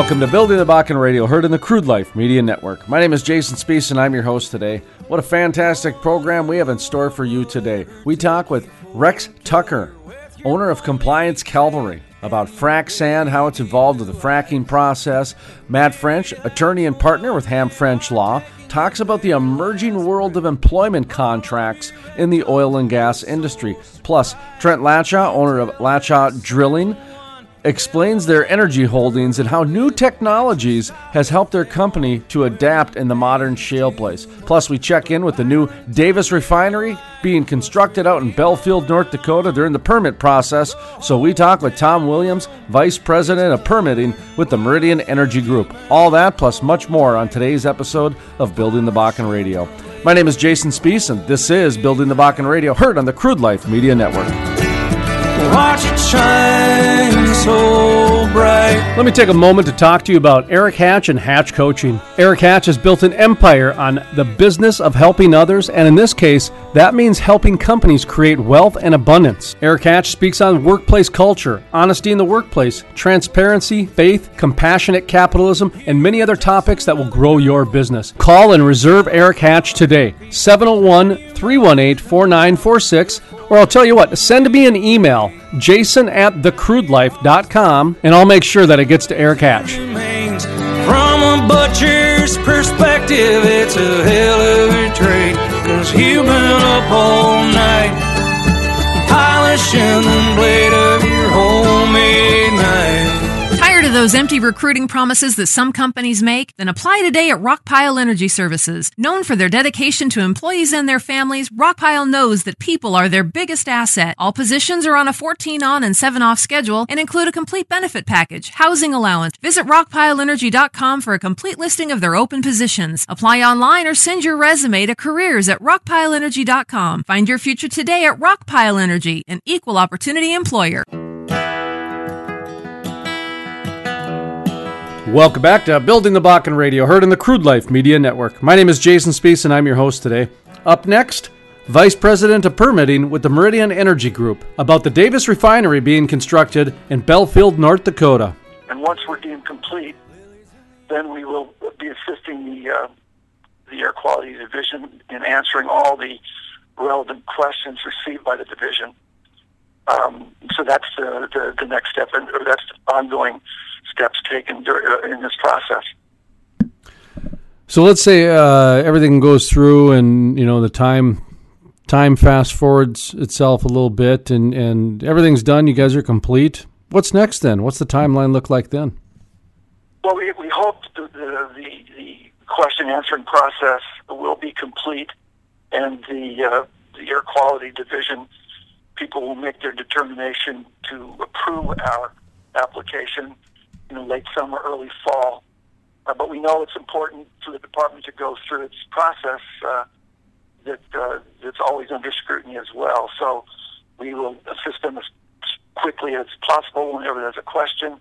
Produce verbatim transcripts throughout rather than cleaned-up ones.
Welcome to Building the Bakken Radio, heard in the Crude Life Media Network. My name is Jason Spees, and I'm your host today. What a fantastic program we have in store for you today. We talk with Rex Tucker, owner of Compliance Cavalry, about frac sand, how it's involved with the fracking process. Matt French, attorney and partner with Ham French Law, talks about the emerging world of employment contracts in the oil and gas industry. Plus, Trent Latchaw, owner of Latchaw Drilling, explains their energy holdings and how new technologies has helped their company to adapt in the modern shale place. Plus, we check in with the new Davis refinery being constructed out in Belfield, North Dakota. They're in the permit process, so we talk with Tom Williams, Vice President of Permitting with the Meridian Energy Group. All that plus much more on today's episode of Building the Bakken Radio. My name is Jason Spees, and this is Building the Bakken Radio, heard on the Crude Life Media Network. Watch it shine so bright. Let me take a moment to talk to you about Eric Hatch and Hatch Coaching. Eric Hatch has built an empire on the business of helping others, and in this case, that means helping companies create wealth and abundance. Eric Hatch speaks on workplace culture, honesty in the workplace, transparency, faith, compassionate capitalism, and many other topics that will grow your business. Call and reserve Eric Hatch today, seven oh one, three one eight, four nine four six, or I'll tell you what, send me an email, jason at the crude life dot com, and I'll make sure that it gets to Eric Hatch. From a butcher's perspective, it's a hell of a trade, 'cause you've been up all night polishing the blade of your homemade knife. Tired of those empty recruiting promises that some companies make? Then apply today at Rockpile Energy Services. Known for their dedication to employees and their families, Rockpile knows that people are their biggest asset. All positions are on a fourteen on and seven off schedule and include a complete benefit package, housing allowance. Visit rock pile energy dot com for a complete listing of their open positions. Apply online or send your resume to careers at rock pile energy dot com. Find your future today at Rockpile Energy, an equal opportunity employer. Welcome back to Building the Bakken Radio, heard in the Crude Life Media Network. My name is Jason Spees, and I'm your host today. Up next, Vice President of Permitting with the Meridian Energy Group, about the Davis refinery being constructed in Belfield, North Dakota. And once we're deemed complete, then we will be assisting the uh, the Air Quality Division in answering all the relevant questions received by the division. Um, so that's the, the, the next step, and or that's ongoing steps taken in this process. So let's say uh, everything goes through, and you know the time time fast forwards itself a little bit, and, and everything's done. You guys are complete. What's next then? What's the timeline look like then? Well, we we hope the the, the, the question answering process will be complete, and the uh, the Air Quality Division people will make their determination to approve our application, you know, late summer, early fall. Uh, but we know it's important for the department to go through its process uh, that uh, that's always under scrutiny as well. So we will assist them as quickly as possible whenever there's a question,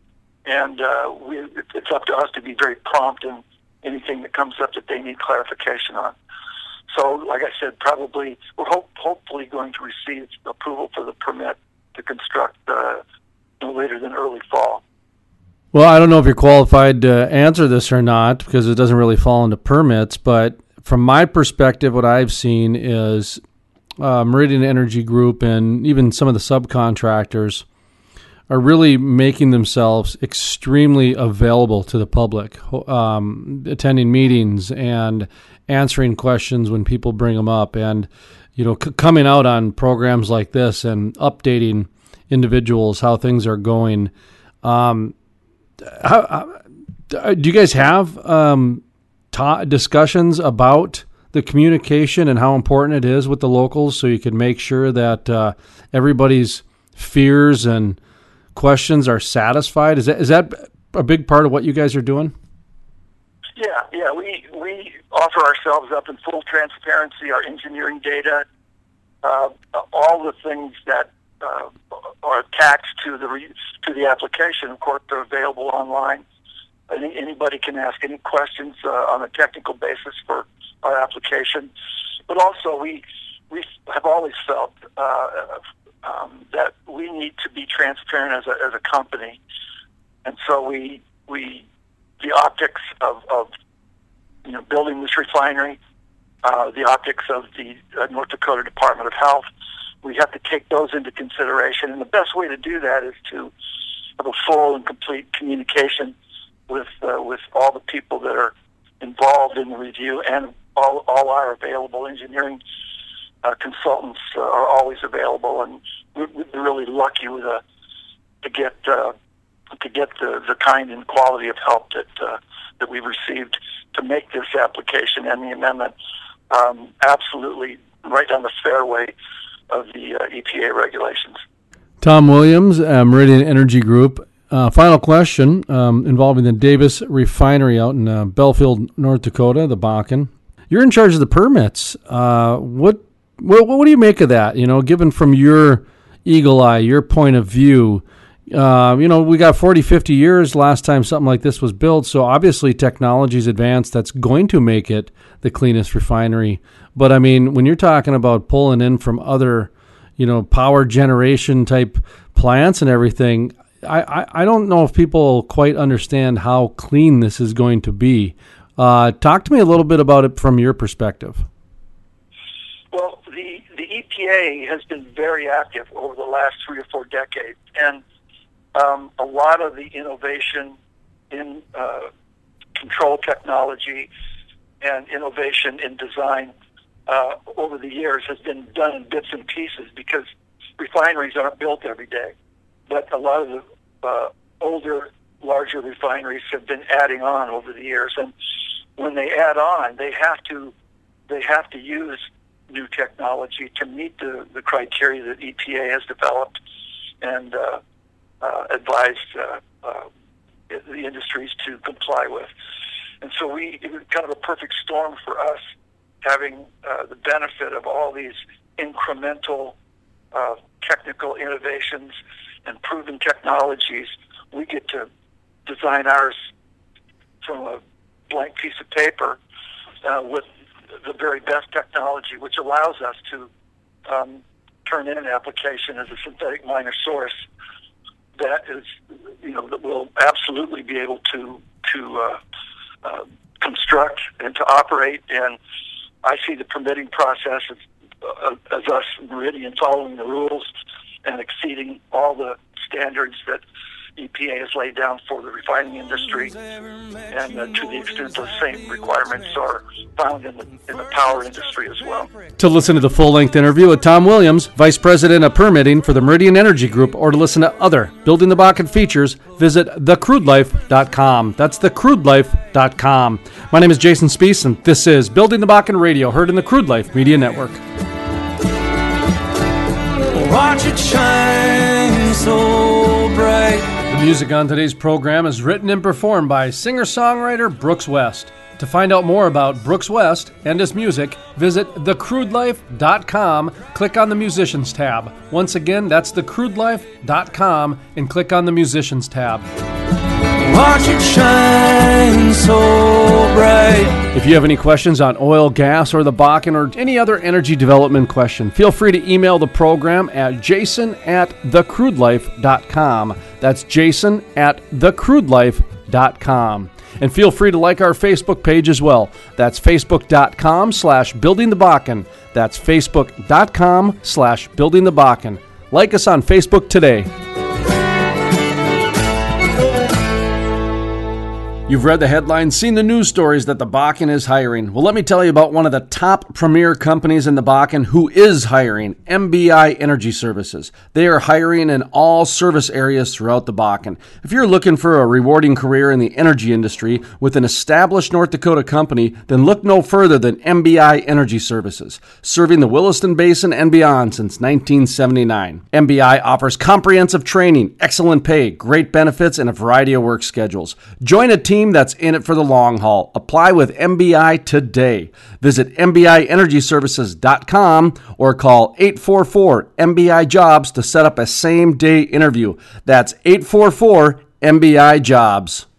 and uh, we, it's up to us to be very prompt in anything that comes up that they need clarification on. So, like I said, probably we're hope, hopefully going to receive approval for the permit to construct uh, no later than early fall. Well, I don't know if you're qualified to answer this or not, because it doesn't really fall into permits, but from my perspective, what I've seen is uh, Meridian Energy Group and even some of the subcontractors are really making themselves extremely available to the public, um, attending meetings and answering questions when people bring them up, and you know, c- coming out on programs like this and updating individuals how things are going. Um, how, how, do you guys have um, ta- discussions about the communication and how important it is with the locals, so you can make sure that uh, everybody's fears and questions are satisfied? Is that is that a big part of what you guys are doing? Yeah, yeah, we we offer ourselves up in full transparency, our engineering data, uh, all the things that uh, are attached to the re- to the application. Of course, they're available online. Any, anybody can ask any questions uh, on a technical basis for our application. But also, we we have always felt uh, um, that we need to be transparent as a as a company, and so we we the optics of, of you know building this refinery, uh, the optics of the uh, North Dakota Department of Health. We have to take those into consideration, and the best way to do that is to have a full and complete communication with uh, with all the people that are involved in the review, and all all our available engineering uh, consultants uh, are always available, and we're, we're really lucky with a, to get uh, to get the, the kind and quality of help that uh, that we've received to make this application and the amendment um, absolutely right down the fairway of the uh, E P A regulations. Tom Williams, uh, Meridian Energy Group. Uh, final question um, involving the Davis Refinery out in uh, Belfield, North Dakota, the Bakken. You're in charge of the permits. Uh, what, what what do you make of that? You know, given from your eagle eye, your point of view, uh, you know, we got forty, fifty years last time something like this was built, so obviously technology's advanced. That's going to make it the cleanest refinery. But, I mean, when you're talking about pulling in from other, you know, power generation type plants and everything, I, I, I don't know if people quite understand how clean this is going to be. Uh, talk to me a little bit about it from your perspective. Well, the, the E P A has been very active over the last three or four decades, and um, a lot of the innovation in uh, control technology and innovation in design uh, over the years has been done in bits and pieces, because refineries aren't built every day. But a lot of the uh, older, larger refineries have been adding on over the years, and when they add on, they have to they have to use new technology to meet the, the criteria that E P A has developed and uh, uh, advised uh, uh, the industries to comply with. And so we it was kind of a perfect storm for us, having uh, the benefit of all these incremental uh, technical innovations and proven technologies. We get to design ours from a blank piece of paper uh, with the very best technology, which allows us to um, turn in an application as a synthetic minor source that is, you know, that will absolutely be able to to uh, uh, construct and to operate. And I see the permitting process as, uh, as us, Meridian, following the rules and exceeding all the standards that E P A has laid down for the refining industry, and uh, to the extent those same requirements are found in the, in the power industry as well. To listen to the full-length interview with Tom Williams, Vice President of Permitting for the Meridian Energy Group, or to listen to other Building the Bakken features, visit the crude life dot com. That's the crude life dot com. My name is Jason Spiess, and this is Building the Bakken Radio, heard in the Crude Life Media Network. Watch it shine so bright. The music on today's program is written and performed by singer-songwriter Brooks West. To find out more about Brooks West and his music, visit the crude life dot com, click on the Musicians tab. Once again, that's the crude life dot com, and click on the Musicians tab. Watch it shine so bright. If you have any questions on oil, gas, or the Bakken, or any other energy development question, feel free to email the program at jason at the crude life dot com. That's jason at the crude life dot com. And feel free to like our Facebook page as well. That's facebook.com slash building the Bakken. That's facebook.com slash building the Bakken. Like us on Facebook today. You've read the headlines, seen the news stories that the Bakken is hiring. Well, let me tell you about one of the top premier companies in the Bakken who is hiring, M B I Energy Services. They are hiring in all service areas throughout the Bakken. If you're looking for a rewarding career in the energy industry with an established North Dakota company, then look no further than M B I Energy Services, serving the Williston Basin and beyond since nineteen seventy-nine. M B I offers comprehensive training, excellent pay, great benefits, and a variety of work schedules. Join a team that's in it for the long haul. Apply with M B I today. Visit M B I energy services dot com or call eight four four M B I jobs to set up a same-day interview. That's eight four four M B I jobs.